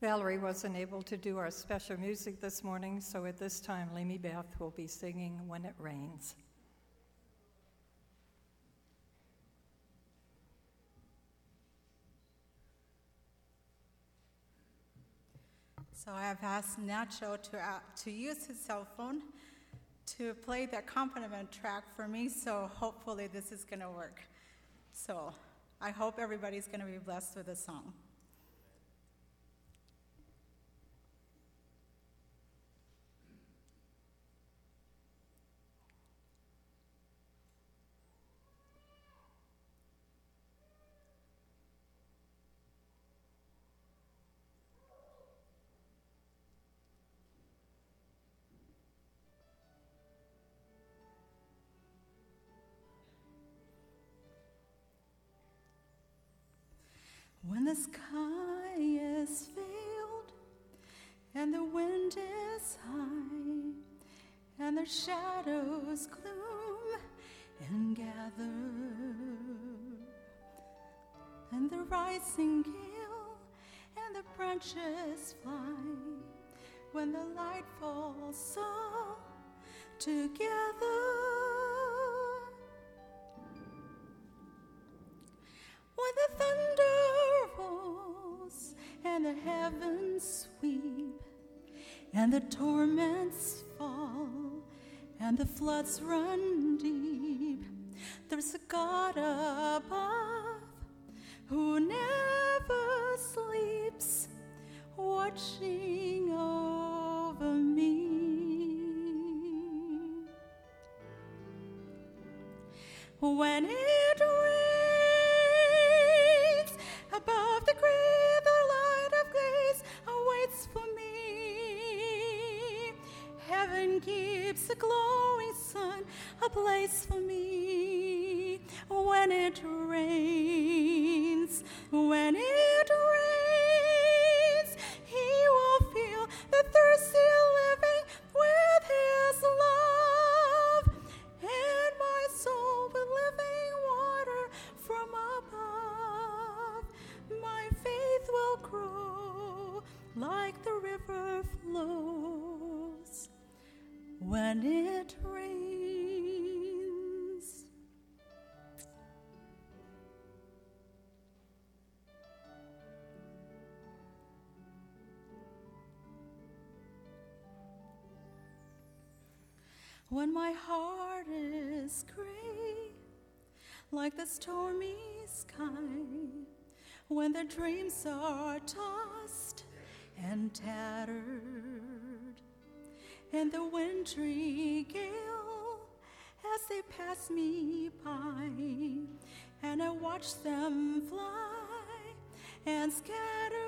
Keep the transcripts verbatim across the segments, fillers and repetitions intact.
Valerie wasn't able to do our special music this morning, so at this time, Lamy Beth will be singing When It Rains. So I have asked Nacho to, uh, to use his cell phone to play the accompaniment track for me, so hopefully this is going to work. So I hope everybody's going to be blessed with this song. When the sky is veiled and the wind is high and the shadows gloom and gather and the rising gale and the branches fly, when the light falls all together, when the thunder rolls and the heavens sweep and the torments fall and the floods run deep, there's a God above who never sleeps, watching over me. When it rains above the grave, the light of grace awaits for me. Heaven keeps a glowing sun ablaze for me. When it rains, when it rains, he will fill the thirsty living with his love, and my soul with living water from above. My faith will grow like the river flows when it rains. When my heart is gray, like the stormy sky, when the dreams are tossed and tattered, and the wintry gale as they pass me by, and I watch them fly and scatter,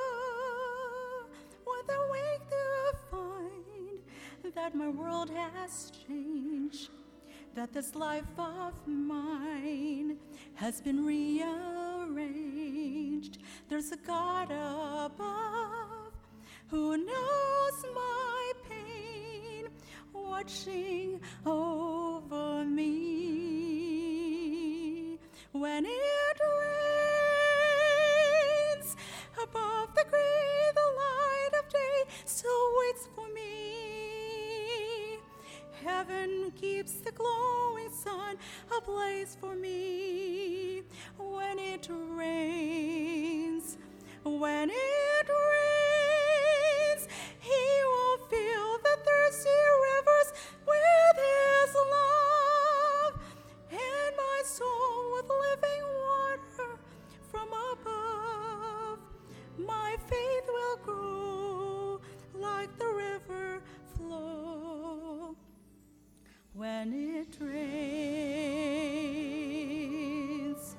when I wake to find that my world has changed, that this life of mine has been rearranged. There's a God above who knows my pain, watching over me. When it rains above the grave, the light of day still waits for me. Heaven keeps the glowing sun ablaze for me. When it rains, when it rains, he will fill the thirsty rivers with his love, and my soul with living water from above. My faith will grow like the river flow when it rains.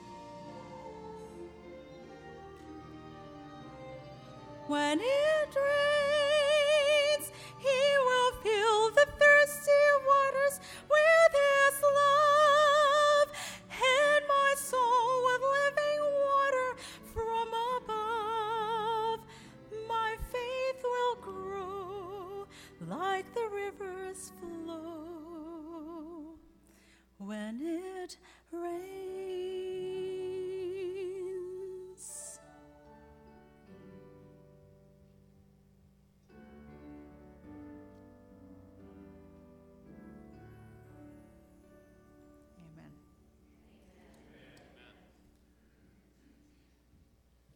When it rains,